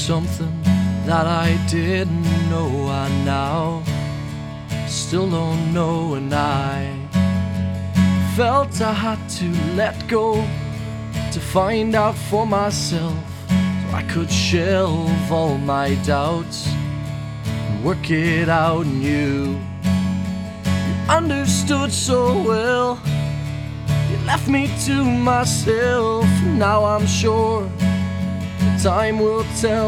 something that I didn't know. I now still don't know, and I felt I had to let go to find out for myself, so I could shelve all my doubts and work it out. And you understood so well. You left me to myself. Now I'm sure time will tell.